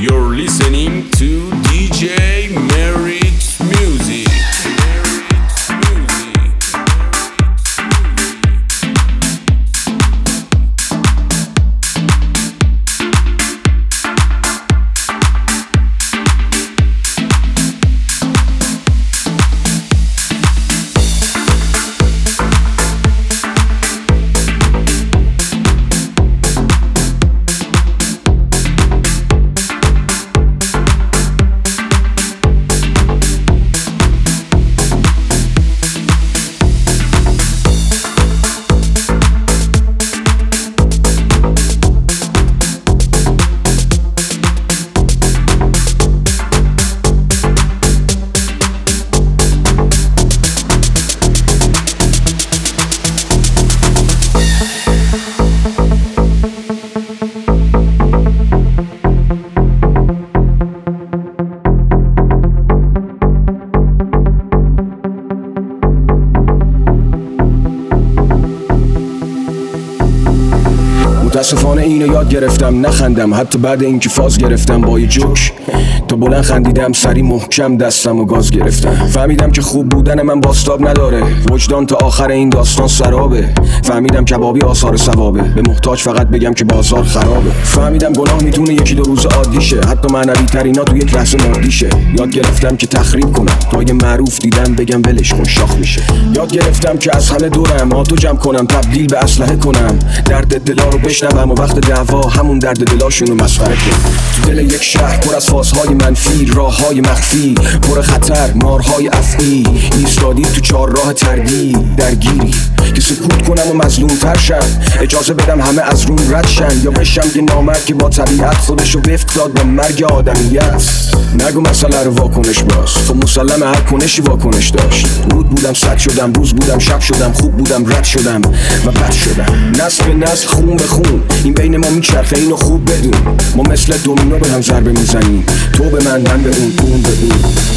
You're listening to DJ Merit Music. متاسفانه اینو یاد گرفتم نخندم، حتی بعد اینکه فاز گرفتم با یه جوک تا بلند خندیدم، سری محکم دستم و گاز گرفتم. فهمیدم که خوب بودن من باستاب نداره، وجدان تا آخر این داستان سرابه. فهمیدم کبابی آثار ثوابه، به محتاج فقط بگم که بازار خرابه. فهمیدم گناه میتونه یکی دو روز عادیشه، حتی معنوی ترینا تو یک لحظه مادیشه. یاد گرفتم که تخریب کنم تا یه معروف دیدم بگم ولش کن شاخ میشه. یاد گرفتم که از همه دورم آتو جمع کنم، تبدیل به اسلحه کنم، درد دلا رو بشنوم و وقت دعوا همون درد دلاشونو مسخره کنم. تو دل یک شهر پر از فازهای منفی، راههای مخفی پر خطر، مارهای افعی، ایستادی تو چهارراه تردی درگیری که سکوت کنم و مظلوم تر شم، اجازه بدم همه از روم رد شن، یا بشم یه نامرد که با طبیعت خودشو وفق داد با مرگ آدمیت. نگو مسئله رو واکنش باز، خب مسلم هر کنشی واکنش داشت. رود بودم صد شدم، روز بودم شب شدم، خوب بودم رد شدم و بد شدم. نسل به نسل خون به خون این بین ما میچرخه، اینو خوب بدون. ما مثل دومینو به هم ضربه میزنیم، تو به من به اون به اون.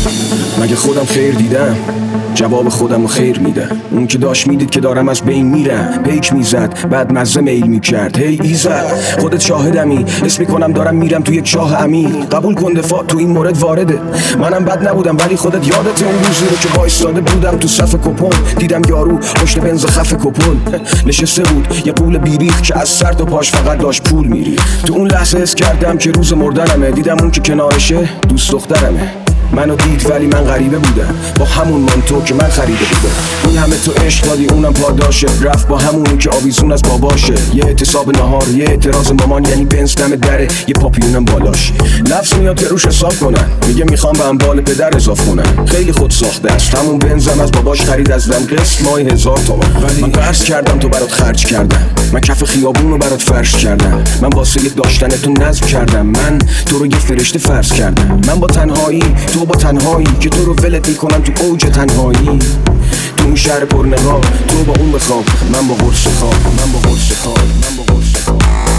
مگه خودم خیر دیدم؟ جواب خودم رو خیر میدم. اون که داشت میدید که دارم از بین میرم، پیک میزد بعد مزه میل میکرد. هی ایزد خودت شاهدمی، اسم میکنم دارم میرم تو یک چاه عمیق. قبول کن دفاع تو این مورد وارده، منم بد نبودم ولی خودت یادت اون روزی رو که وایساده بودم تو صف کپون، دیدم یارو پشت بنز خف کپون نشسته بود، یه پول بیریخ که از سر تا پاش فقط داشت پول میری. تو اون لحظه حس کردم که روز مردنمه، دیدم اون که کنارشه دوست دخترمه. منو دید ولی من غریبه بودم، با همون مانتو که من خریده بودم. اون همه تو عشق دادی اونم پاداشه، رفت با همونی که آویزون از باباشه. یه اعتصاب نهار، یه اعتراض مامان، یعنی بنز دم دره، یه پاپیونم بالاش. لفظ میاد که روش حساب کنن، میگه میخوام به اموال پدر اضاف کنن. خیلی خود ساخته است، همون بنزم از باباش خرید از دم، قسط ماهی 1000 تومان. ولی من قرض کردم تو برات خرج کردم، من کف خیابون رو برات فرش کردم، من واسه یک داشتن تو نظم کردم، من تو رو یه فرشته فرض کردم. من با تنهایی تو با تنهایی که تو رو ولت میکنم تو اوج تنهایی، تو این شهر پرنقاب. تو با اون بخواب، من با قرص خواب، من با قرص خواب، من با قرص خواب.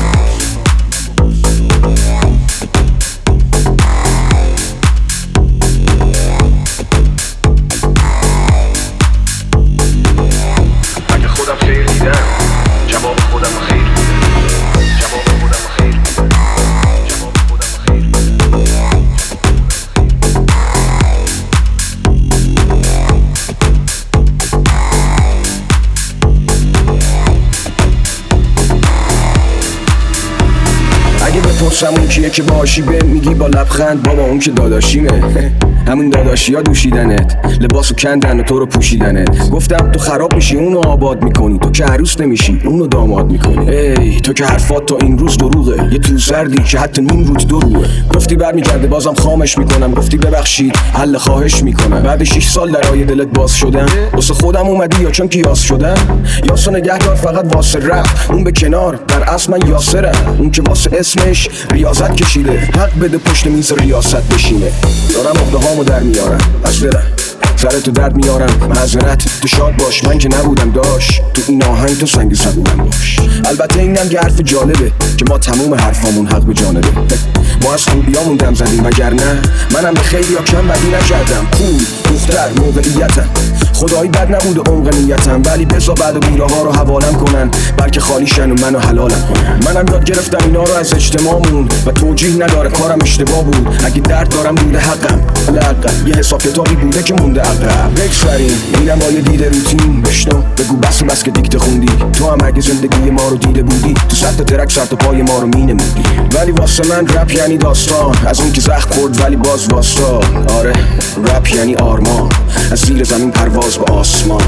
اگه خودم خیر دیدم، جواب خودم خیر میدم، جواب خودم خیر میدم، جواب خودم خیر میدم. بپرسم اون کیه که باشی به میگی با لبخند بابا اون که داداشیمه. همون داداشی ها دوشیدنت، لباسو کندن و تو رو پوشیدنت. گفتم تو خراب میشی اونو آباد میکنی، تو که عروس نمیشی اونو داماد میکنی. ای تو که حرفات تا این روز دروغه، یه تو زردی که حتی نیم روت دروغه. گفتی برمیگرده بازم خامش میکنم، گفتی ببخشید حل خواهش میکنم. بعد 6 سال درای دلت باز شدم، واسه خودم اومدی یا چون که یاس شدم؟ یاسو نگهدار فقط واسه رپ، اون به کنار در اصل من یاسرم. اون که واسه اسمش ریاضت کشیده، حق بده پشت میز ریاست بشینه. دارم عقده‌هامو در میارم از دلم، سرتو درد میارم معذرت تو شاد باش من که نبودم داش تو این آهنگ تو سنگ صبورم باش. البته اینم که حرف جالبه که ما تموم حرفامون حق به جانبه. ما از خوبیامون دم زدیم وگرنه منم به خیلی ها کم بدی نکردم. پول دختر موقعیتم خدایی بد نبود عمق نیتم، ولی بزا بعد و بیره ها رو حوالم کنن بلکه خالیشن و منو حلالم کنن. منم یاد گرفتم اینا رو از اجتماعمون و توجیه نداره کارم اشتباه بود. اگه درد دارم بوده حقم لقم، یه حساب کتابی بوده که مونده عقب. بگذریم اینم با یه دیده روتین بشنو بگو بس که دیکته خوندی. تو هم اگه زندگی ما رو دیده بودی تو سر تا ترک سر تا پای ما رو مینمودی. ولی واسه من رپ یعنی داستان از اون که زخم خورد ولی باز واستا. آره رپ یعنی آرمان از زیر زمین پرواز به آسمان.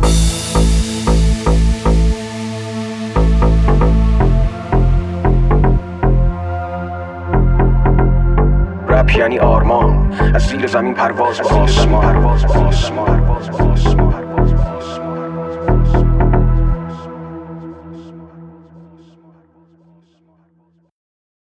رپ یعنی آرمان از زیر زمین پرواز به آسمان.